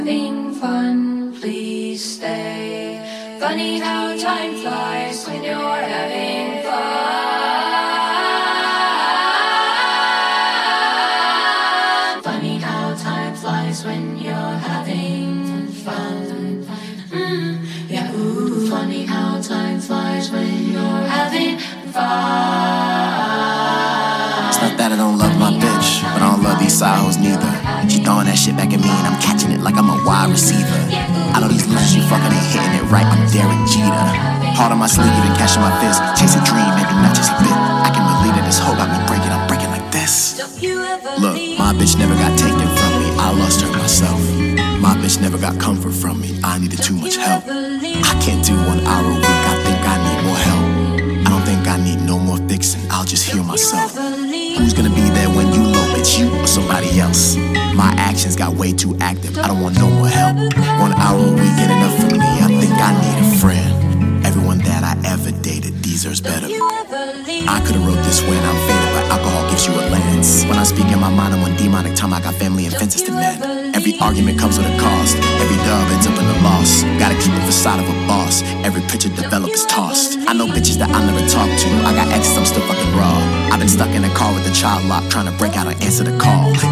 Having fun, please stay. Funny how time flies when you're having fun. Funny how time flies when you're having fun. Yeah, ooh. Funny how time flies when you're having fun. It's not that I don't love my bitch, but I don't love these side hoes neither. She throwing that shit back at me and I'm catching it like I'm a wide receiver. I know these losers you fucking ain't hitting it right, I'm Derek Jeter. Heart on my sleeve, even cash in my fist. Chase a dream, maybe not just a bit. I can believe that this hoe got me breaking, I'm breaking like this. Look, my bitch never got taken from me, I lost her myself. My bitch never got comfort from me, I needed too much help. I can't do 1 hour a week, I think I need more help. I don't think I need no more fixing, I'll just heal myself. Who's gonna be there when you low, bitch, you or somebody else? My actions got way too active, I don't want no more help. 1 hour a week ain't enough for me, I think I need a friend. Everyone that I ever dated deserves better. I could've wrote this when I'm faded, but alcohol gives you a lens. When I speak in my mind, I'm on demonic time, I got family and fences to mend. Every argument comes with a cost, every dub ends up in a loss. Gotta keep the facade of a boss, every picture developed is tossed. I know bitches that I'll never talk to, I got exes I'm still fucking raw. I've been stuck in a car with a child lock, trying to break out and answer the call.